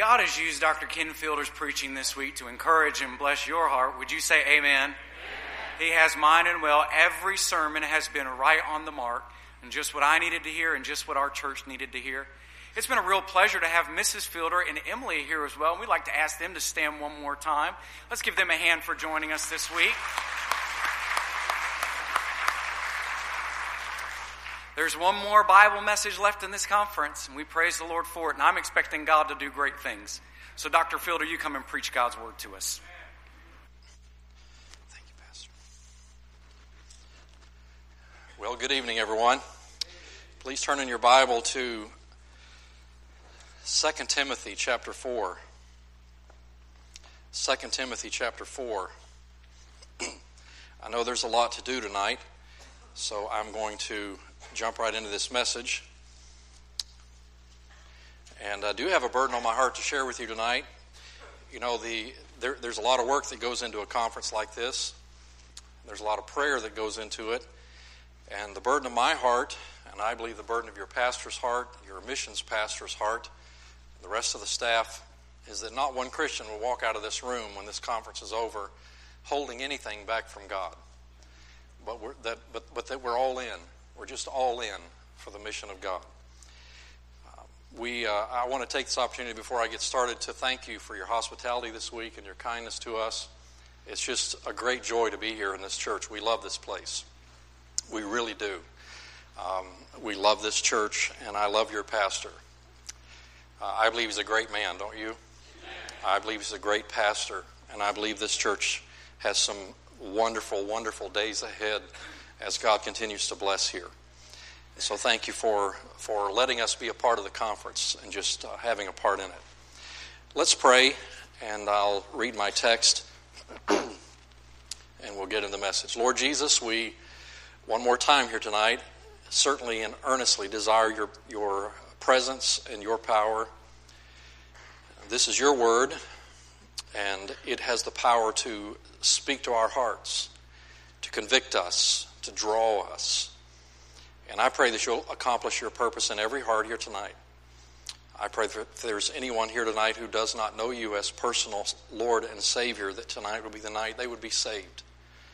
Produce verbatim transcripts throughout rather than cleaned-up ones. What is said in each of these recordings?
God has used Doctor Ken Fielder's preaching this week to encourage and bless your heart, would you say amen? Amen. He has mine and well. Every sermon has been right on the mark, and just what I needed to hear and just what our church needed to hear. It's been a real pleasure to have Missus Fielder and Emily here as well. We'd like to ask them to stand one more time. Let's give them a hand for joining us this week. There's one more Bible message left in this conference, and we praise the Lord for it, and I'm expecting God to do great things. So, Doctor Fielder, you come and preach God's word to us. Thank you, Pastor. Well, good evening, everyone. Please turn in your Bible to Second Timothy chapter four. Second Timothy chapter four. I know there's a lot to do tonight, so I'm going to jump right into this message. And I do have a burden on my heart to share with you tonight. You know, the there, there's a lot of work that goes into a conference like this. There's a lot of prayer that goes into it. And the burden of my heart, and I believe the burden of your pastor's heart, your missions pastor's heart, the rest of the staff, is that not one Christian will walk out of this room when this conference is over holding anything back from God. But we're, that, but, but that we're all in. We're just all in for the mission of God. Uh, we, uh, I want to take this opportunity before I get started to thank you for your hospitality this week and your kindness to us. It's just a great joy to be here in this church. We love this place. We really do. Um, we love this church, and I love your pastor. Uh, I believe he's a great man, don't you? I believe he's a great pastor, and I believe this church has some wonderful, wonderful days ahead as God continues to bless here. So thank you for, for letting us be a part of the conference and just uh, having a part in it. Let's pray, and I'll read my text, and we'll get in the message. Lord Jesus, we, one more time here tonight, certainly and earnestly desire your, your presence and your power. This is your word, and it has the power to speak to our hearts, to convict us, to draw us. And I pray that you'll accomplish your purpose in every heart here tonight. I pray that if there's anyone here tonight who does not know you as personal Lord and Savior, that tonight will be the night they would be saved.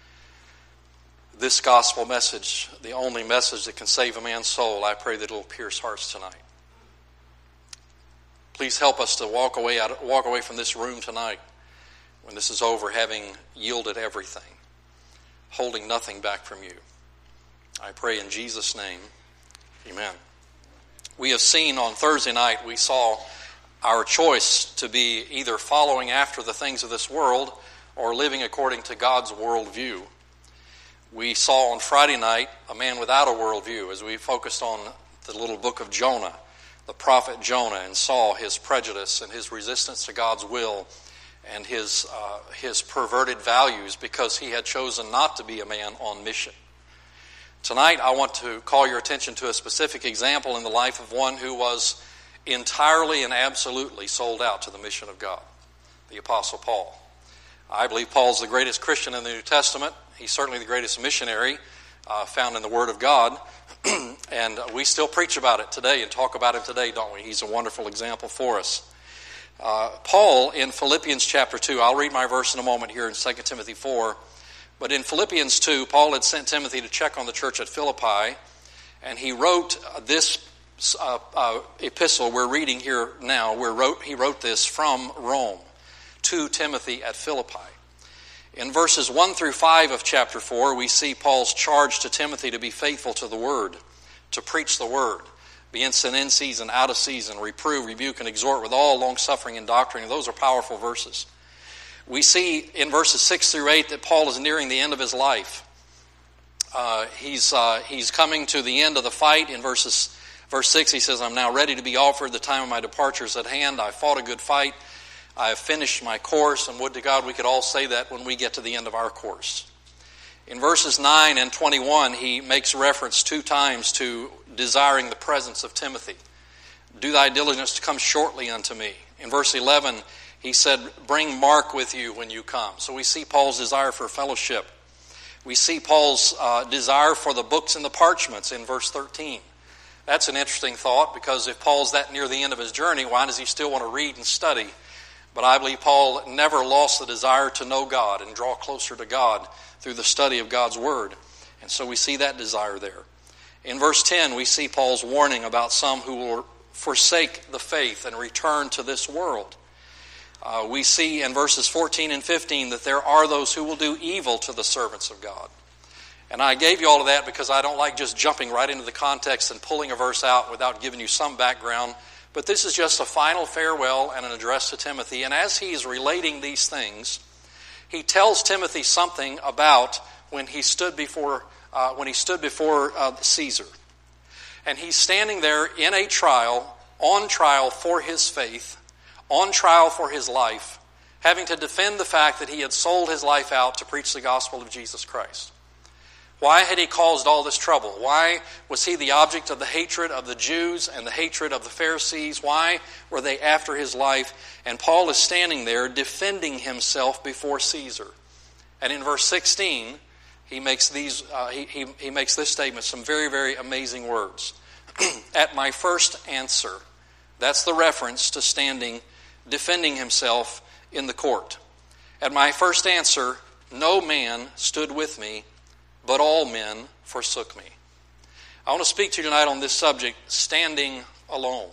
This gospel message, the only message that can save a man's soul, I pray that it will pierce hearts tonight. Please help us to walk away out, walk away from this room tonight when this is over, having yielded everything, holding nothing back from you. I pray in Jesus' name, amen. We have seen on Thursday night, we saw our choice to be either following after the things of this world or living according to God's worldview. We saw on Friday night a man without a worldview as we focused on the little book of Jonah, the prophet Jonah, and saw his prejudice and his resistance to God's will and his uh, his perverted values because he had chosen not to be a man on mission. Tonight I want to call your attention to a specific example in the life of one who was entirely and absolutely sold out to the mission of God, the Apostle Paul. I believe Paul's the greatest Christian in the New Testament. He's certainly the greatest missionary uh, found in the Word of God. And we still preach about it today and talk about him today, don't we? He's a wonderful example for us. Uh, Paul in Philippians chapter two, I'll read my verse in a moment here in Second Timothy four, but in Philippians two, Paul had sent Timothy to check on the church at Philippi, and he wrote this uh, uh, epistle we're reading here now. Where wrote, he wrote this from Rome to Timothy at Philippi. In verses one through five of chapter four, we see Paul's charge to Timothy to be faithful to the Word, to preach the Word, be instant in season, out of season, reprove, rebuke, and exhort with all long-suffering and doctrine. And those are powerful verses. We see in verses six through eight that Paul is nearing the end of his life. Uh, he's uh, he's coming to the end of the fight. In verses verse six, he says, "I'm now ready to be offered. The time of my departure is at hand. I fought a good fight. I have finished my course," and would to God we could all say that when we get to the end of our course. In verses nine and twenty-one, he makes reference two times to desiring the presence of Timothy. "Do thy diligence to come shortly unto me." In verse eleven, he said, "Bring Mark with you when you come." So we see Paul's desire for fellowship. We see Paul's uh, desire for the books and the parchments in verse thirteen. That's an interesting thought, because if Paul's that near the end of his journey, why does he still want to read and study? But I believe Paul never lost the desire to know God and draw closer to God through the study of God's Word. And so we see that desire there. In verse ten, we see Paul's warning about some who will forsake the faith and return to this world. Uh, we see in verses fourteen and fifteen that there are those who will do evil to the servants of God. And I gave you all of that because I don't like just jumping right into the context and pulling a verse out without giving you some background. But this is just a final farewell and an address to Timothy. And as he is relating these things, he tells Timothy something about when he stood before uh, when he stood before uh, Caesar. And he's standing there in a trial, on trial for his faith, on trial for his life, having to defend the fact that he had sold his life out to preach the gospel of Jesus Christ. Why had he caused all this trouble? Why was he the object of the hatred of the Jews and the hatred of the Pharisees? Why were they after his life? And Paul is standing there defending himself before Caesar. And in verse sixteen, he makes these uh, he, he, he makes this statement, some very, very amazing words. At my first answer, that's the reference to standing, defending himself in the court. At my first answer, no man stood with me, but all men forsook me. I want to speak to you tonight on this subject, standing alone.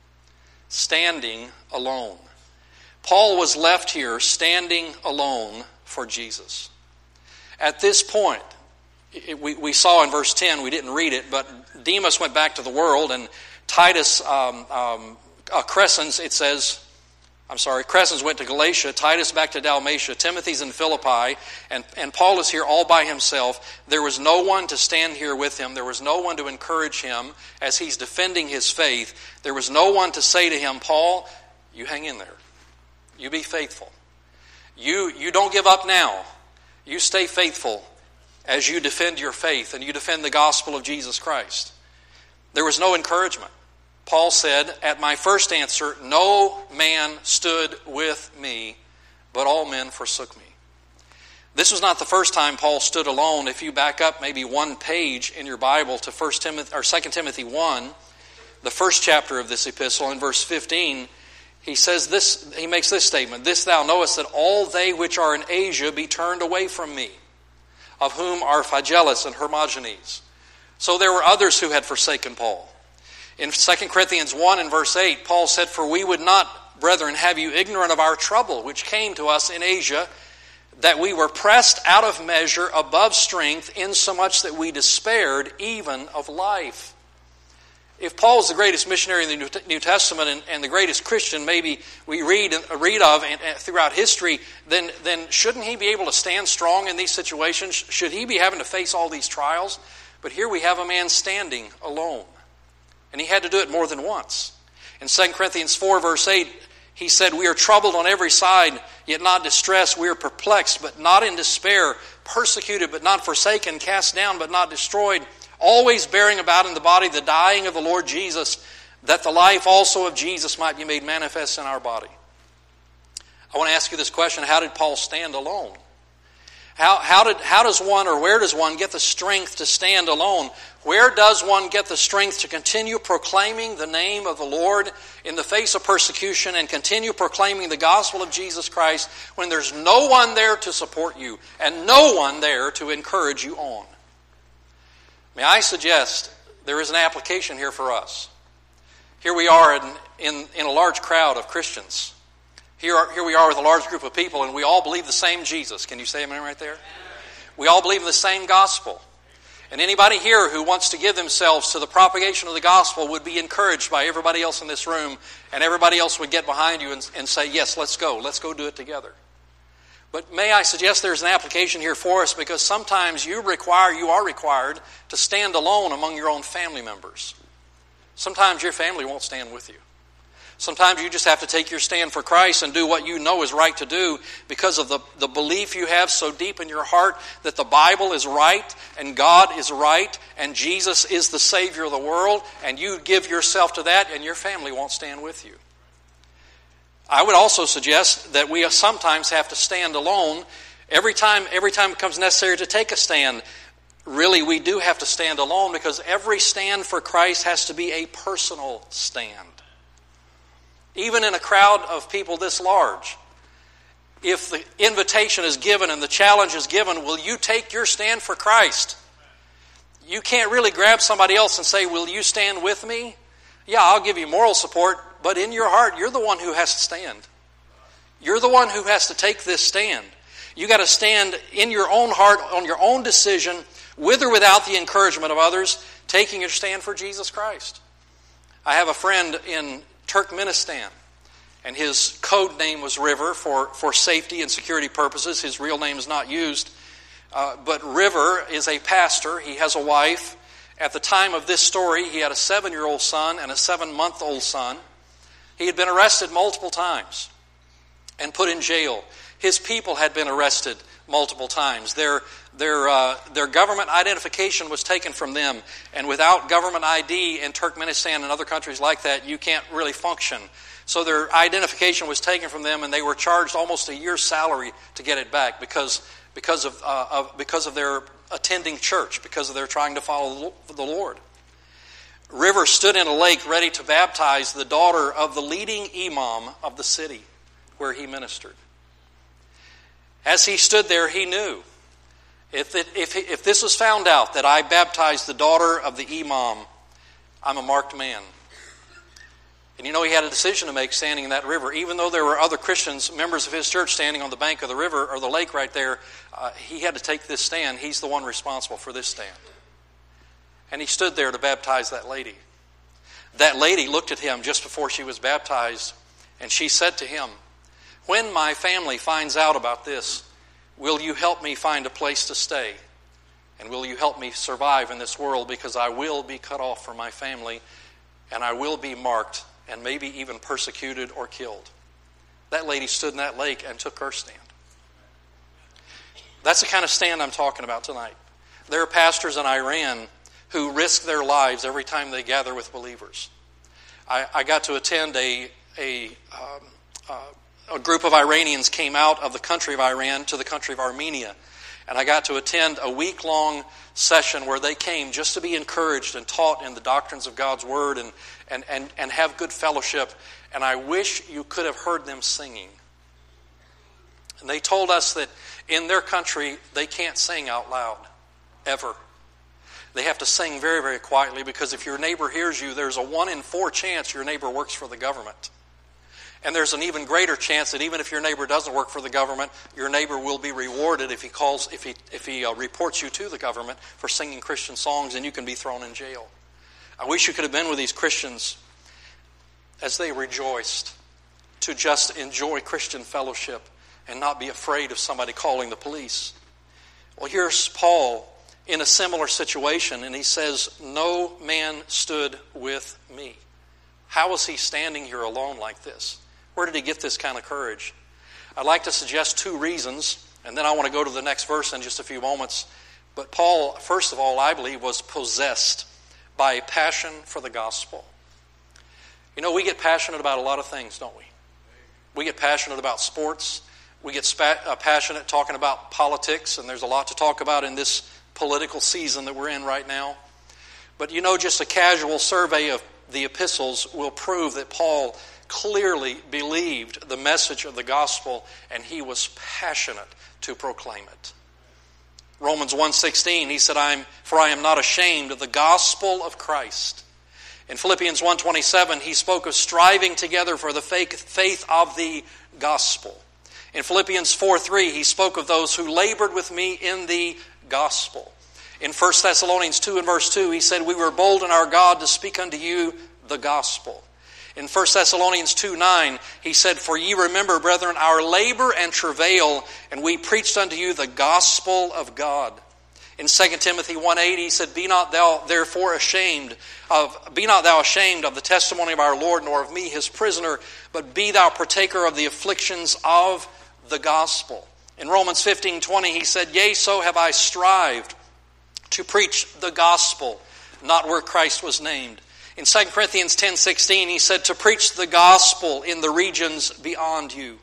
Standing alone. Paul was left here standing alone for Jesus. At this point, it, we, we saw in verse ten, we didn't read it, but Demas went back to the world, and Titus, um, um, uh, Crescens, it says, I'm sorry, Crescens went to Galatia, Titus back to Dalmatia, Timothy's in Philippi, and, and Paul is here all by himself. There was no one to stand here with him. There was no one to encourage him as he's defending his faith. There was no one to say to him, Paul, you hang in there. You be faithful. You, you don't give up now. You stay faithful as you defend your faith and you defend the gospel of Jesus Christ. There was no encouragement. Paul said, at my first answer, no man stood with me, but all men forsook me. This was not the first time Paul stood alone. If you back up maybe one page in your Bible to First Timothy or Second Timothy one, the first chapter of this epistle, in verse fifteen, he says this, he makes this statement, this thou knowest, that all they which are in Asia be turned away from me, of whom are Phygellus and Hermogenes. So there were others who had forsaken Paul. In Second Corinthians one and verse eight, Paul said, for we would not, brethren, have you ignorant of our trouble, which came to us in Asia, that we were pressed out of measure above strength, insomuch that we despaired even of life. If Paul is the greatest missionary in the New Testament and, and the greatest Christian maybe we read read of and, and throughout history, then, then shouldn't he be able to stand strong in these situations? Should he be having to face all these trials? But here we have a man standing alone. And he had to do it more than once. In Second Corinthians four, verse eight, he said, we are troubled on every side, yet not distressed. We are perplexed, but not in despair. Persecuted, but not forsaken. Cast down, but not destroyed. Always bearing about in the body the dying of the Lord Jesus, that the life also of Jesus might be made manifest in our body. I want to ask you this question. How did Paul stand alone? How, how, did, how does one, or where does one get the strength to stand alone? Where does one get the strength to continue proclaiming the name of the Lord in the face of persecution and continue proclaiming the gospel of Jesus Christ when there's no one there to support you and no one there to encourage you on? May I suggest there is an application here for us. Here we are in, in, in a large crowd of Christians. Here, are, here we are with a large group of people, and we all believe the same Jesus. Can you say amen right there? We all believe in the same gospel. And anybody here who wants to give themselves to the propagation of the gospel would be encouraged by everybody else in this room, and everybody else would get behind you and, and say, yes, let's go. Let's go do it together. But may I suggest there's an application here for us, because sometimes you require, you are required to stand alone among your own family members. Sometimes your family won't stand with you. Sometimes you just have to take your stand for Christ and do what you know is right to do because of the, the belief you have so deep in your heart that the Bible is right and God is right and Jesus is the Savior of the world, and you give yourself to that and your family won't stand with you. I would also suggest that we sometimes have to stand alone every time, every time it becomes necessary to take a stand. really we do have to stand alone, because every stand for Christ has to be a personal stand. Even in a crowd of people this large, if the invitation is given and the challenge is given, will you take your stand for Christ? You can't really grab somebody else and say, will you stand with me? Yeah, I'll give you moral support, but in your heart, you're the one who has to stand. You're the one who has to take this stand. You got to stand in your own heart, on your own decision, with or without the encouragement of others, taking your stand for Jesus Christ. I have a friend in Turkmenistan, and his code name was River for, for safety and security purposes. His real name is not used. Uh, but River is a pastor. He has a wife. At the time of this story, he had a seven-year-old son and a seven-month-old son. He had been arrested multiple times and put in jail. His people had been arrested multiple times. Their, their, uh, their government identification was taken from them. And without government I D in Turkmenistan and other countries like that, you can't really function. So their identification was taken from them, and they were charged almost a year's salary to get it back because, because, of, uh, of, because of their attending church, because of their trying to follow the Lord. River stood in a lake ready to baptize the daughter of the leading imam of the city where he ministered. As he stood there, he knew, if, it, if, if this was found out that I baptized the daughter of the imam, I'm a marked man. And you know, he had a decision to make standing in that river. Even though there were other Christians, members of his church, standing on the bank of the river or the lake right there, uh, he had to take this stand. He's the one responsible for this stand. And he stood there to baptize that lady. That lady looked at him just before she was baptized, and she said to him, "When my family finds out about this, will you help me find a place to stay? And will you help me survive in this world, because I will be cut off from my family, and I will be marked and maybe even persecuted or killed." That lady stood in that lake and took her stand. That's the kind of stand I'm talking about tonight. There are pastors in Iran who risk their lives every time they gather with believers. I, I got to attend a, a, um, uh, a group of Iranians came out of the country of Iran to the country of Armenia. And I got to attend a week-long session where they came just to be encouraged and taught in the doctrines of God's Word and, and, and, and have good fellowship. And I wish you could have heard them singing. And they told us that in their country, they can't sing out loud, ever. They have to sing very, very quietly, because if your neighbor hears you, there's a one in four chance your neighbor works for the government. And there's an even greater chance that even if your neighbor doesn't work for the government, your neighbor will be rewarded if he calls, if he if he uh, reports you to the government for singing Christian songs, and you can be thrown in jail. I wish you could have been with these Christians as they rejoiced to just enjoy Christian fellowship and not be afraid of somebody calling the police. Well, here's Paul in a similar situation, and he says, "No man stood with me." How was he standing here alone like this? Where did he get this kind of courage? I'd like to suggest two reasons, and then I want to go to the next verse in just a few moments. But Paul, first of all, I believe, was possessed by a passion for the gospel. You know, we get passionate about a lot of things, don't we? We get passionate about sports. We get spa- uh, passionate talking about politics, and there's a lot to talk about in this political season that we're in right now. But you know, just a casual survey of the epistles will prove that Paul clearly believed the message of the gospel, and he was passionate to proclaim it. Romans one sixteen, he said, "I'm for I am not ashamed of the gospel of Christ." In Philippians one twenty-seven, he spoke of striving together for the faith of the gospel. In Philippians four three, he spoke of those who labored with me in the gospel. In First Thessalonians two and verse two, he said, "We were bold in our God to speak unto you the gospel." In First Thessalonians two nine, he said, "For ye remember, brethren, our labor and travail, and we preached unto you the gospel of God." In Second Timothy one eight, he said, "Be not thou therefore ashamed of be not thou ashamed of the testimony of our Lord, nor of me his prisoner, but be thou partaker of the afflictions of the gospel." In Romans fifteen twenty, he said, "Yea, so have I strived to preach the gospel, not where Christ was named." In Second Corinthians ten sixteen, he said, "To preach the gospel in the regions beyond you."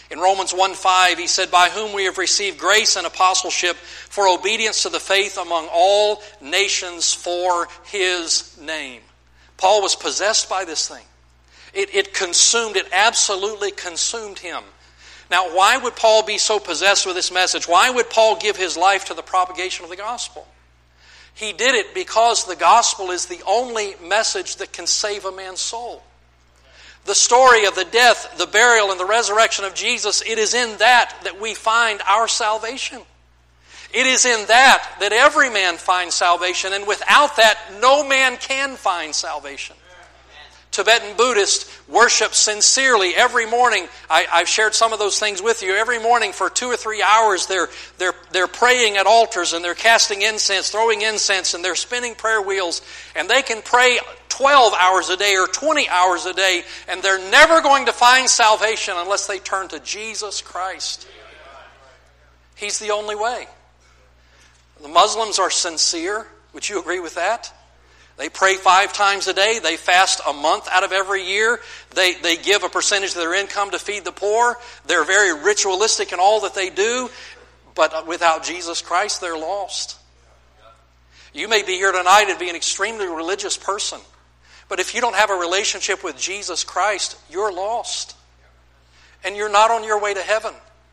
In Romans one five, he said, by whom we have received grace and apostleship for obedience to the faith among all nations for His name. Paul was possessed by this thing. It, it consumed, it absolutely consumed him. Now, why would Paul be so possessed with this message? Why would Paul give his life to the propagation of the gospel? He did it because the gospel is the only message that can save a man's soul. The story of the death, the burial, and the resurrection of Jesus, it is in that that we find our salvation. It is in that that every man finds salvation, and without that, no man can find salvation. Tibetan Buddhists worship sincerely every morning. I, I've shared some of those things with you. Every morning for two or three hours they're, they're, they're praying at altars and they're casting incense, throwing incense, and they're spinning prayer wheels. And they can pray twelve hours a day or twenty hours a day, and they're never going to find salvation unless they turn to Jesus Christ. He's the only way. The Muslims are sincere. Would you agree with that? They pray five times a day. They fast a month out of every year. They, they give a percentage of their income to feed the poor. They're very ritualistic in all that they do. But without Jesus Christ, they're lost. You may be here tonight and be an extremely religious person. But if you don't have a relationship with Jesus Christ, you're lost. And you're not on your way to heaven.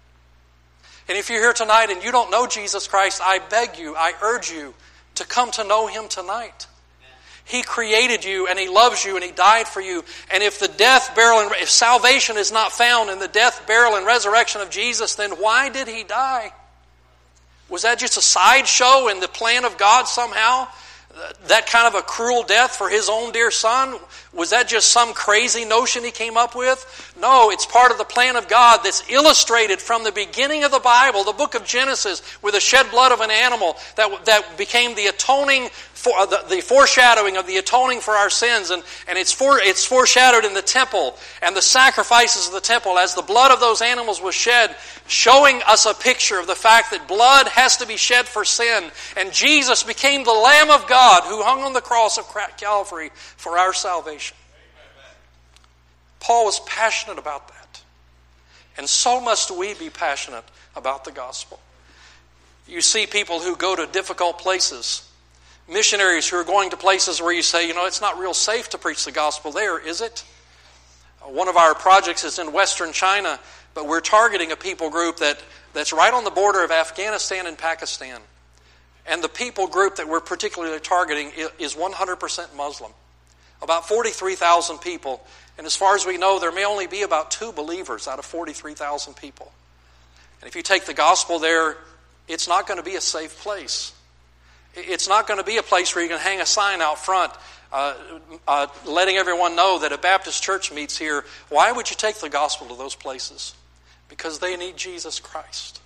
And if you're here tonight and you don't know Jesus Christ, I beg you, I urge you to come to know Him tonight. He created you and He loves you and He died for you. And if the death, burial, and if salvation is not found in the death, burial, and resurrection of Jesus, then why did He die? Was that just a sideshow in the plan of God somehow? That kind of a cruel death for His own dear Son? Was that just some crazy notion He came up with? No, it's part of the plan of God that's illustrated from the beginning of the Bible, the book of Genesis, with the shed blood of an animal that, that became the atoning, for, uh, the, the foreshadowing of the atoning for our sins. And, and it's, for, it's foreshadowed in the temple and the sacrifices of the temple as the blood of those animals was shed, showing us a picture of the fact that blood has to be shed for sin. And Jesus became the Lamb of God who hung on the cross of Calvary for our salvation. Paul was passionate about that. And so must we be passionate about the gospel. You see people who go to difficult places. Missionaries who are going to places where you say, you know, it's not real safe to preach the gospel there, is it? One of our projects is in Western China, but we're targeting a people group that, that's right on the border of Afghanistan and Pakistan. And the people group that we're particularly targeting is one hundred percent Muslim. About forty-three thousand people. And as far as we know, there may only be about two believers out of forty-three thousand people. And if you take the gospel there, it's not going to be a safe place. It's not going to be a place where you can hang a sign out front uh, uh, letting everyone know that a Baptist church meets here. Why would you take the gospel to those places? Because they need Jesus Christ.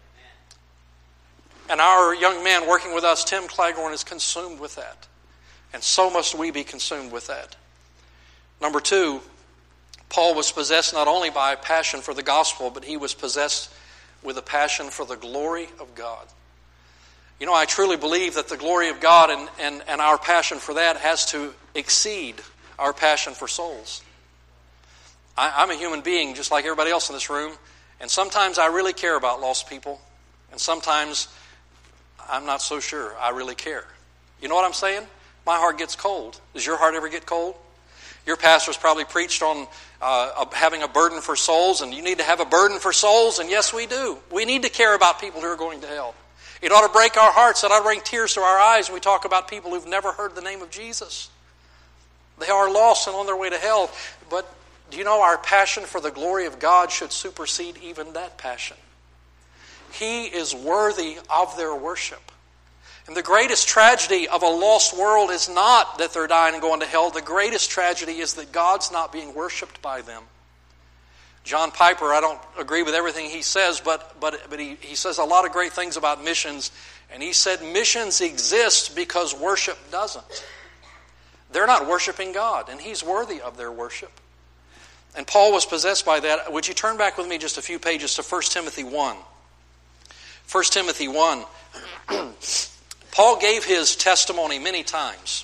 And our young man working with us, Tim Claghorn, is consumed with that. And so must we be consumed with that. Number two, Paul was possessed not only by a passion for the gospel, but he was possessed with a passion for the glory of God. You know, I truly believe that the glory of God and, and, and our passion for that has to exceed our passion for souls. I, I'm a human being just like everybody else in this room, and sometimes I really care about lost people, and sometimes I'm not so sure I really care. You know what I'm saying? My heart gets cold. Does your heart ever get cold? Your pastor's probably preached on uh, having a burden for souls, and you need to have a burden for souls, and yes, we do. We need to care about people who are going to hell. It ought to break our hearts. It ought to bring tears to our eyes when we talk about people who've never heard the name of Jesus. They are lost and on their way to hell. But do you know our passion for the glory of God should supersede even that passion? He is worthy of their worship. And the greatest tragedy of a lost world is not that they're dying and going to hell. The greatest tragedy is that God's not being worshipped by them. John Piper, I don't agree with everything he says, but but but he, he says a lot of great things about missions. And he said missions exist because worship doesn't. They're not worshiping God, and He's worthy of their worship. And Paul was possessed by that. Would you turn back with me just a few pages to First Timothy one? First Timothy one. Paul gave his testimony many times.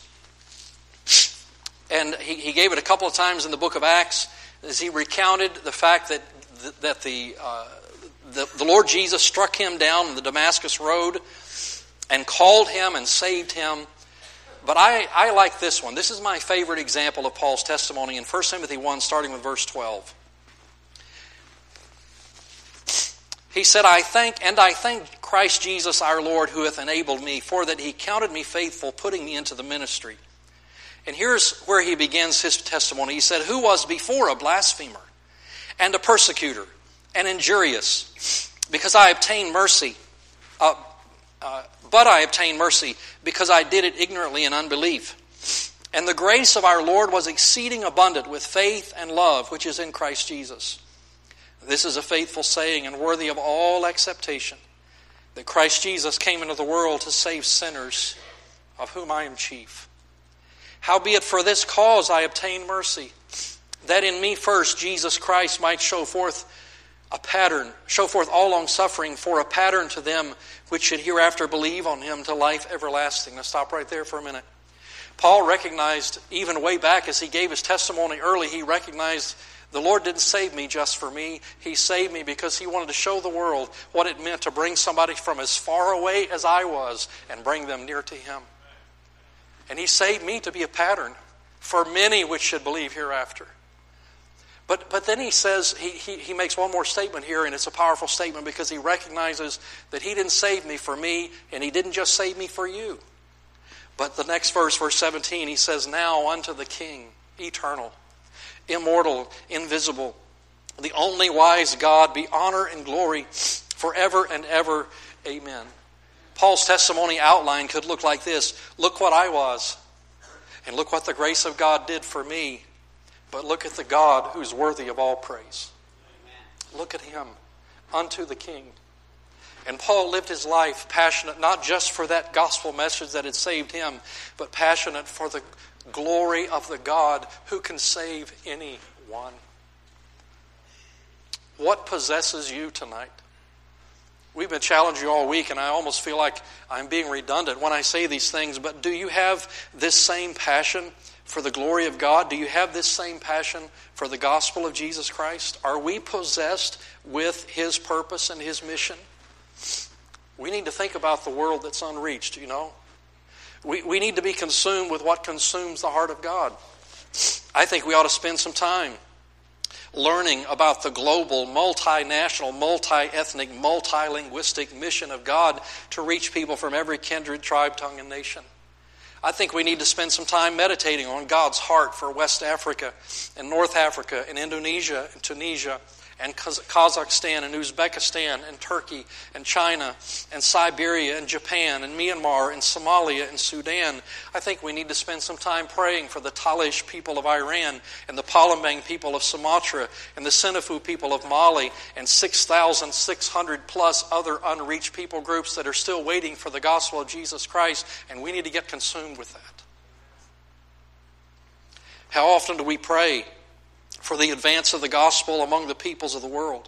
And he, he gave it a couple of times in the book of Acts as he recounted the fact that that the, uh, the the Lord Jesus struck him down on the Damascus road and called him and saved him. But I, I like this one. This is my favorite example of Paul's testimony in First Timothy one, starting with verse twelve. He said, I thank, and I thank Christ Jesus our Lord, who hath enabled me, for that he counted me faithful, putting me into the ministry. And here's where he begins his testimony. He said, who was before a blasphemer, and a persecutor, and injurious, because I obtained mercy. Uh, uh, but I obtained mercy, because I did it ignorantly in unbelief. And the grace of our Lord was exceeding abundant with faith and love, which is in Christ Jesus. This is a faithful saying and worthy of all acceptation, that Christ Jesus came into the world to save sinners, of whom I am chief. Howbeit for this cause I obtained mercy, that in me first Jesus Christ might show forth a pattern, show forth all long suffering for a pattern to them which should hereafter believe on him to life everlasting. Now stop right there for a minute. Paul recognized, even way back as he gave his testimony early, he recognized the Lord didn't save me just for me. He saved me because he wanted to show the world what it meant to bring somebody from as far away as I was and bring them near to him. And he saved me to be a pattern for many which should believe hereafter. But but then he says, he, he, he makes one more statement here, and it's a powerful statement because he recognizes that he didn't save me for me, and he didn't just save me for you. But the next verse, verse seventeen, he says, now unto the King, eternal, immortal, invisible, the only wise God, be honor and glory forever and ever. Amen. Paul's testimony outline could look like this. Look what I was, and look what the grace of God did for me. But look at the God who's worthy of all praise. Amen. Look at him, unto the King. And Paul lived his life passionate not just for that gospel message that had saved him, but passionate for the glory of the God who can save anyone. What possesses you tonight? We've been challenging you all week, and I almost feel like I'm being redundant when I say these things, but do you have this same passion for the glory of God? Do you have this same passion for the gospel of Jesus Christ? Are we possessed with his purpose and his mission? We need to think about the world that's unreached, you know. We, we need to be consumed with what consumes the heart of God. I think we ought to spend some time learning about the global, multinational, multi-ethnic, multilinguistic mission of God to reach people from every kindred, tribe, tongue, and nation. I think we need to spend some time meditating on God's heart for West Africa and North Africa and Indonesia and Tunisia and Kazakhstan and Uzbekistan and Turkey and China and Siberia and Japan and Myanmar and Somalia and Sudan. I think we need to spend some time praying for the Talish people of Iran and the Palembang people of Sumatra and the Senefu people of Mali and six thousand six hundred plus other unreached people groups that are still waiting for the gospel of Jesus Christ, and we need to get consumed with that. How often do we pray for the advance of the gospel among the peoples of the world?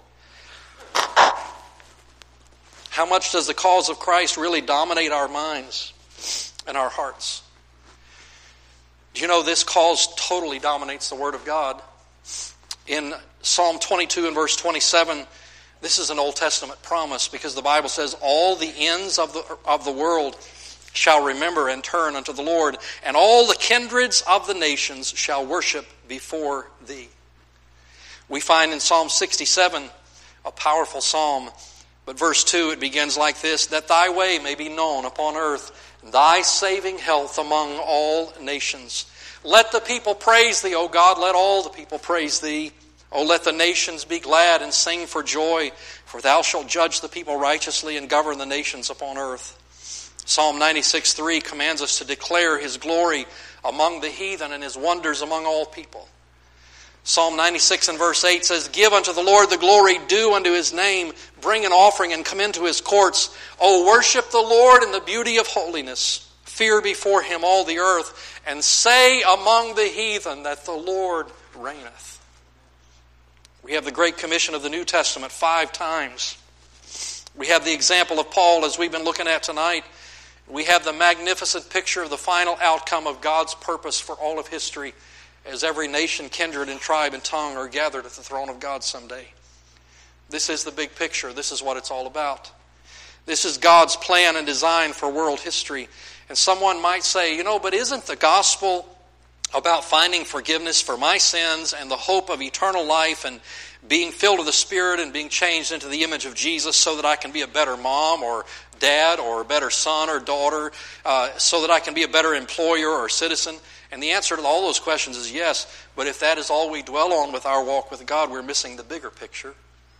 How much does the cause of Christ really dominate our minds and our hearts? Do you know this cause totally dominates the Word of God? In Psalm twenty-two and verse twenty-seven, this is an Old Testament promise because the Bible says, all the ends of the, of the world shall remember and turn unto the Lord, and all the kindreds of the nations shall worship before thee. We find in Psalm sixty-seven, a powerful psalm, but verse two, it begins like this, that thy way may be known upon earth, thy saving health among all nations. Let the people praise thee, O God, let all the people praise thee. O let the nations be glad and sing for joy, for thou shalt judge the people righteously and govern the nations upon earth. Psalm ninety-six three commands us to declare his glory among the heathen and his wonders among all people. Psalm ninety-six and verse eight says, give unto the Lord the glory due unto his name. Bring an offering and come into his courts. O worship the Lord in the beauty of holiness. Fear before him all the earth. And say among the heathen that the Lord reigneth. We have the Great Commission of the New Testament five times. We have the example of Paul as we've been looking at tonight. We have the magnificent picture of the final outcome of God's purpose for all of history, as every nation, kindred, and tribe and tongue are gathered at the throne of God someday. This is the big picture. This is what it's all about. This is God's plan and design for world history. And someone might say, you know, but isn't the gospel about finding forgiveness for my sins and the hope of eternal life and being filled with the Spirit and being changed into the image of Jesus so that I can be a better mom or dad or a better son or daughter, uh, so that I can be a better employer or citizen? And the answer to all those questions is yes. But if that is all we dwell on with our walk with God, we're missing the bigger picture.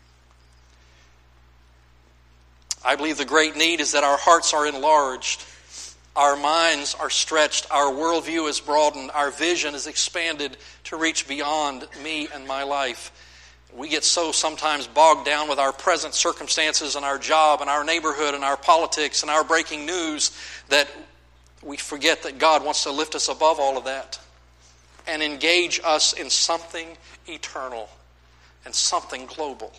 I believe the great need is that our hearts are enlarged, our minds are stretched, our worldview is broadened, our vision is expanded to reach beyond me and my life. We get so sometimes bogged down with our present circumstances and our job and our neighborhood and our politics and our breaking news that we forget that God wants to lift us above all of that and engage us in something eternal and something global.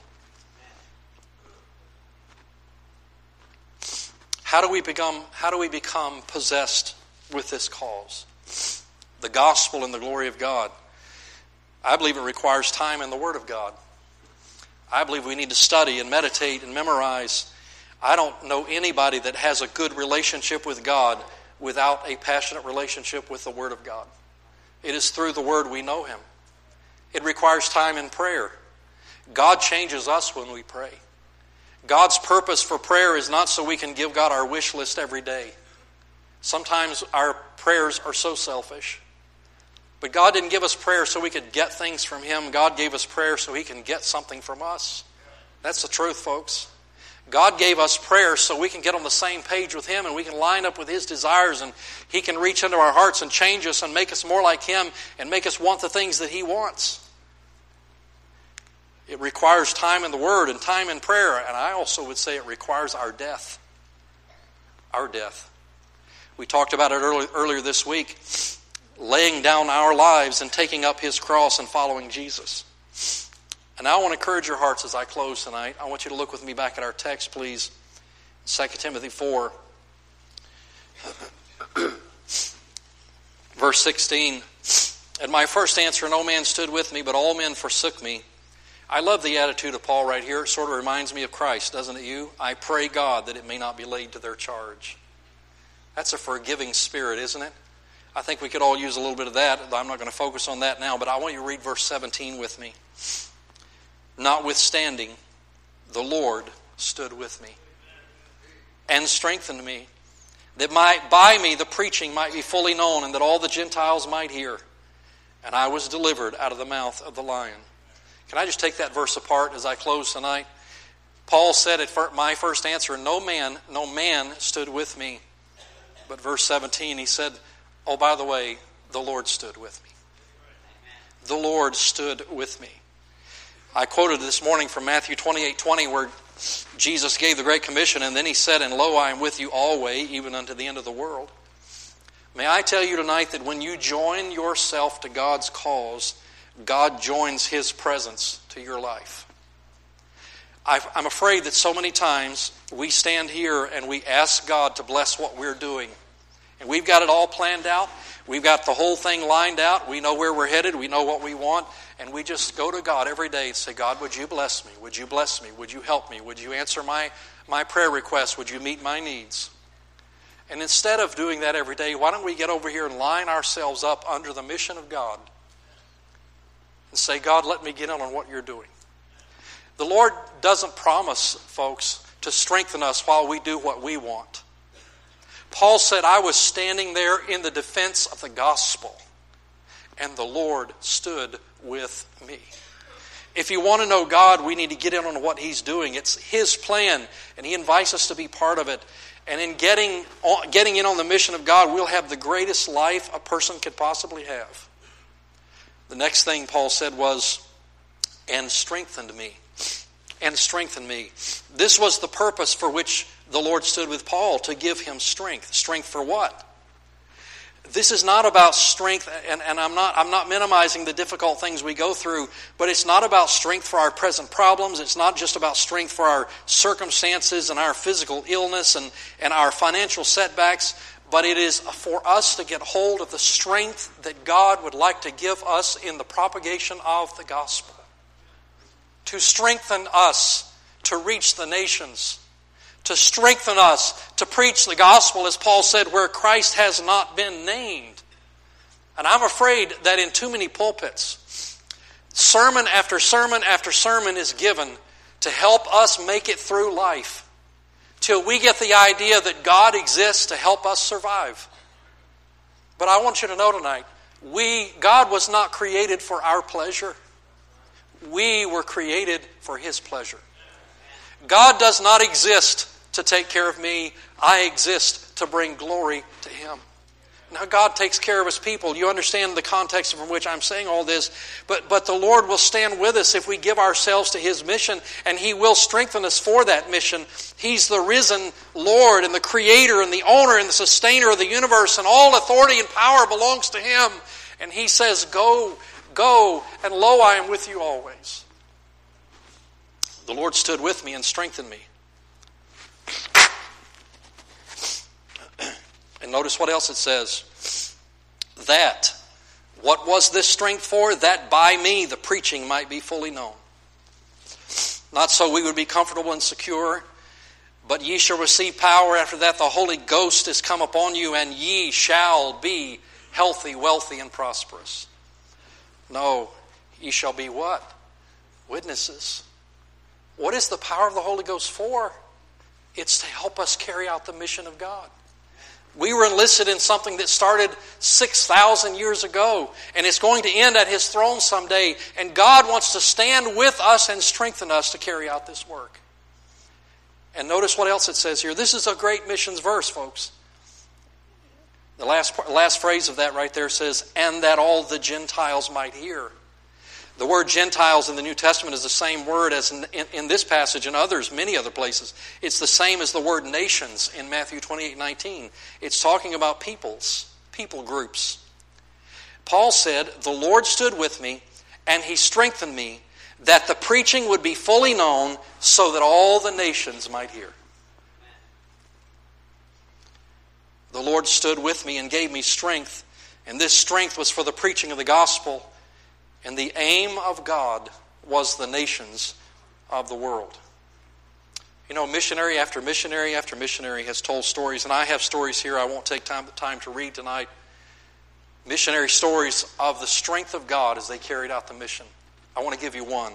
How do we become, how do we become possessed with this cause? The gospel and the glory of God. I believe it requires time in the Word of God. I believe we need to study and meditate and memorize. I don't know anybody that has a good relationship with God without a passionate relationship with the Word of God. It is through the Word we know Him. It requires time in prayer. God changes us when we pray. God's purpose for prayer is not so we can give God our wish list every day. Sometimes our prayers are so selfish. But God didn't give us prayer so we could get things from Him. God gave us prayer so He can get something from us. That's the truth, folks. God gave us prayer so we can get on the same page with Him and we can line up with His desires and He can reach into our hearts and change us and make us more like Him and make us want the things that He wants. It requires time in the Word and time in prayer, and I also would say it requires our death. Our death. We talked about it early, earlier this week, laying down our lives and taking up His cross and following Jesus. And I want to encourage your hearts as I close tonight. I want you to look with me back at our text, please. Second Timothy four. Verse sixteen. At my first answer, no man stood with me, but all men forsook me. I love the attitude of Paul right here. It sort of reminds me of Christ, doesn't it you? I pray God that it may not be laid to their charge. That's a forgiving spirit, isn't it? I think we could all use a little bit of that. I'm not going to focus on that now, but I want you to read verse seventeen with me. Notwithstanding, the Lord stood with me and strengthened me, that might, by me the preaching might be fully known and that all the Gentiles might hear. And I was delivered out of the mouth of the lion. Can I just take that verse apart as I close tonight? Paul said at my first answer, no man, no man stood with me. But verse seventeen, he said, oh, by the way, the Lord stood with me. The Lord stood with me. I quoted this morning from Matthew twenty-eight twenty, where Jesus gave the Great Commission, and then He said, and lo, I am with you always, even unto the end of the world. May I tell you tonight that when you join yourself to God's cause, God joins His presence to your life. I'm afraid that so many times we stand here and we ask God to bless what we're doing. And we've got it all planned out. We've got the whole thing lined out. We know where we're headed. We know what we want. And we just go to God every day and say, God, would you bless me? Would you bless me? Would you help me? Would you answer my, my prayer requests? Would you meet my needs? And instead of doing that every day, why don't we get over here and line ourselves up under the mission of God and say, God, let me get in on what you're doing. The Lord doesn't promise, folks, to strengthen us while we do what we want. Paul said, I was standing there in the defense of the gospel, and the Lord stood with me. If you want to know God, we need to get in on what He's doing. It's His plan, and He invites us to be part of it. And in getting, getting in on the mission of God, we'll have the greatest life a person could possibly have. The next thing Paul said was, and strengthened me. And strengthened me. This was the purpose for which the Lord stood with Paul, to give him strength. Strength for what? This is not about strength, and, and I'm not I'm not minimizing the difficult things we go through, but it's not about strength for our present problems. It's not just about strength for our circumstances and our physical illness and, and our financial setbacks, but it is for us to get hold of the strength that God would like to give us in the propagation of the gospel. to strengthen us to reach the nations, to strengthen us to preach the gospel, as Paul said, where Christ has not been named. And I'm afraid that in too many pulpits, sermon after sermon after sermon is given to help us make it through life, till we get the idea that God exists to help us survive. But I want you to know tonight, we, God was not created for our pleasure. We were created for His pleasure. God does not exist to take care of me. I exist to bring glory to Him. Now, God takes care of His people. You understand the context from which I'm saying all this. But, but the Lord will stand with us if we give ourselves to His mission, and He will strengthen us for that mission. He's the risen Lord and the Creator and the owner and the sustainer of the universe, and all authority and power belongs to Him. And He says, go, go, and lo, I am with you always. The Lord stood with me and strengthened me. And notice what else it says. That, what was this strength for? That by me the preaching might be fully known. Not so we would be comfortable and secure, but ye shall receive power. After that the Holy Ghost is come upon you, and ye shall be healthy, wealthy, and prosperous. No, ye shall be what? Witnesses. What is the power of the Holy Ghost for? It's to help us carry out the mission of God. We were enlisted in something that started six thousand years ago, and it's going to end at His throne someday. And God wants to stand with us and strengthen us to carry out this work. And notice what else it says here. This is a great missions verse, folks. The last, last phrase of that right there says, and that all the Gentiles might hear. The word Gentiles in the New Testament is the same word as in, in, in this passage and others, many other places. It's the same as the word nations in Matthew twenty-eight nineteen. It's talking about peoples, people groups. Paul said, the Lord stood with me, and He strengthened me, that the preaching would be fully known, so that all the nations might hear. The Lord stood with me and gave me strength, and this strength was for the preaching of the gospel. And the aim of God was the nations of the world. You know, missionary after missionary after missionary has told stories, and I have stories here I won't take time, time to read tonight. Missionary stories of the strength of God as they carried out the mission. I want to give you one.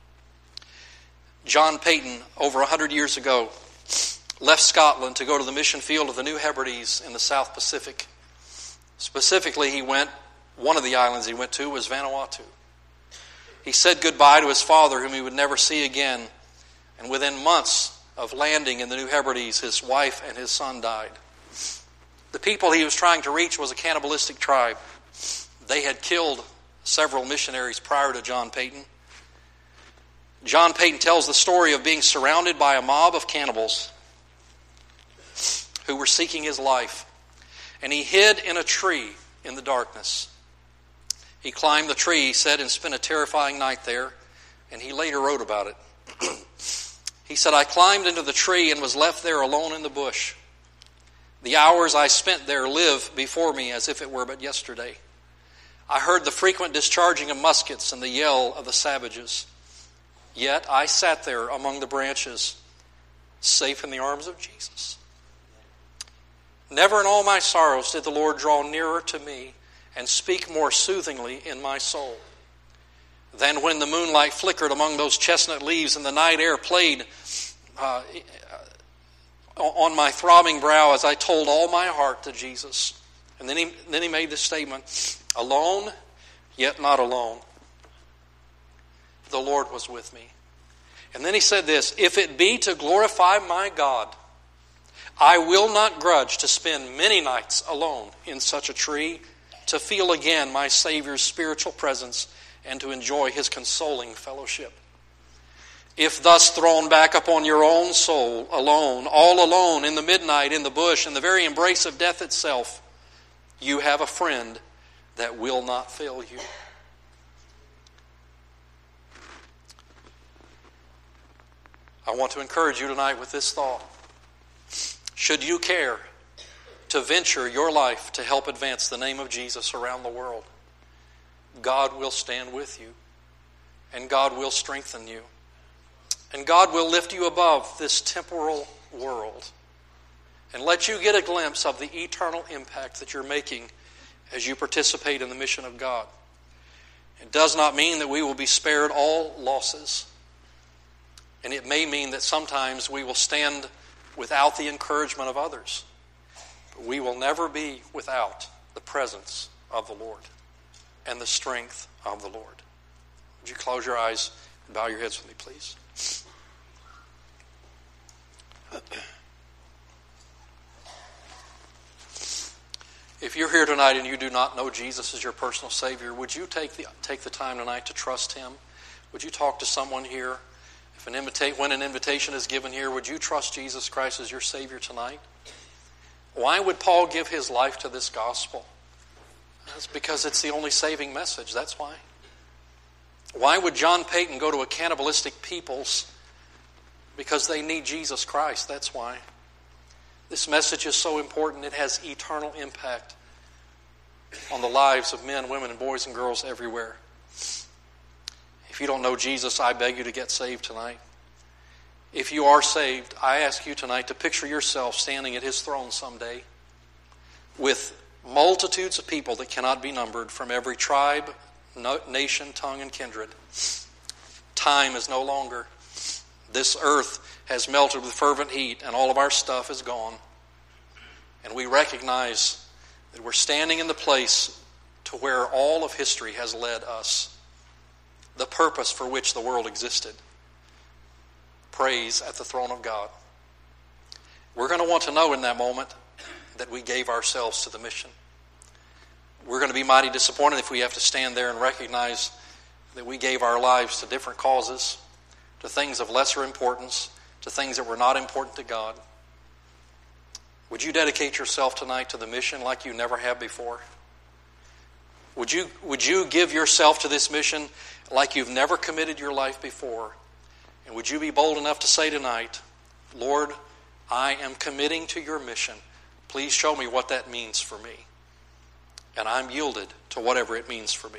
John Paton, over one hundred years ago, left Scotland to go to the mission field of the New Hebrides in the South Pacific. Specifically, he went, one of the islands he went to was Vanuatu. He said goodbye to his father, whom he would never see again. And within months of landing in the New Hebrides, his wife and his son died. The people he was trying to reach was a cannibalistic tribe. They had killed several missionaries prior to John Paton. John Paton tells the story of being surrounded by a mob of cannibals who were seeking his life. And he hid in a tree in the darkness. He climbed the tree, he said, and spent a terrifying night there. And he later wrote about it. He said, I climbed into the tree and was left there alone in the bush. The hours I spent there live before me as if it were but yesterday. I heard the frequent discharging of muskets and the yell of the savages. Yet I sat there among the branches, safe in the arms of Jesus. Never in all my sorrows did the Lord draw nearer to me and speak more soothingly in my soul than when the moonlight flickered among those chestnut leaves and the night air played uh, on my throbbing brow as I told all my heart to Jesus. And then he, then he made this statement, alone, yet not alone. The Lord was with me. And then he said this, if it be to glorify my God, I will not grudge to spend many nights alone in such a tree, to feel again my Savior's spiritual presence and to enjoy His consoling fellowship. If thus thrown back upon your own soul, alone, all alone, in the midnight, in the bush, in the very embrace of death itself, you have a friend that will not fail you. I want to encourage you tonight with this thought. Should you care to venture your life to help advance the name of Jesus around the world, God will stand with you, and God will strengthen you, And God will lift you above this temporal world and let you get a glimpse of the eternal impact that you're making as you participate in the mission of God. It does not mean that we will be spared all losses. And it may mean that sometimes we will stand without the encouragement of others. But we will never be without the presence of the Lord and the strength of the Lord. Would you close your eyes and bow your heads with me, please? If you're here tonight and you do not know Jesus as your personal Savior, would you take the take the time tonight to trust Him? Would you talk to someone here? If an invita- when an invitation is given here, would you trust Jesus Christ as your Savior tonight? Why would Paul give his life to this gospel? That's because it's the only saving message. That's why. Why would John Payton go to a cannibalistic peoples? Because they need Jesus Christ. That's why. This message is so important. It has eternal impact on the lives of men, women, and boys and girls everywhere. If you don't know Jesus, I beg you to get saved tonight. If you are saved, I ask you tonight to picture yourself standing at His throne someday with multitudes of people that cannot be numbered from every tribe, nation, tongue, and kindred. Time is no longer. This earth has melted with fervent heat, and all of our stuff is gone. And we recognize that we're standing in the place to where all of history has led us, the purpose for which the world existed. Praise at the throne of God. We're going to want to know in that moment that we gave ourselves to the mission. We're going to be mighty disappointed if we have to stand there and recognize that we gave our lives to different causes, to things of lesser importance, to things that were not important to God. Would you dedicate yourself tonight to the mission like you never have before? Would you, would you give yourself to this mission like you've never committed your life before? And would you be bold enough to say tonight, Lord, I am committing to your mission. Please show me what that means for me. And I'm yielded to whatever it means for me.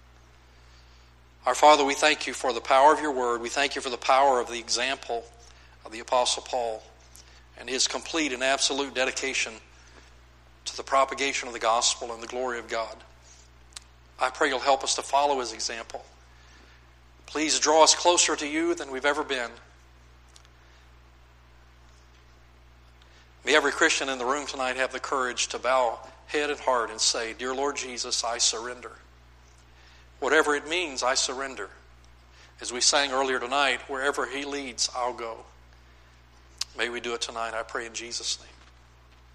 Our Father, we thank you for the power of your word. We thank you for the power of the example of the Apostle Paul and his complete and absolute dedication to the propagation of the gospel and the glory of God. I pray you'll help us to follow his example. Please draw us closer to you than we've ever been. May every Christian in the room tonight have the courage to bow head and heart and say, Dear Lord Jesus, I surrender. Whatever it means, I surrender. As we sang earlier tonight, wherever he leads, I'll go. May we do it tonight, I pray in Jesus' name.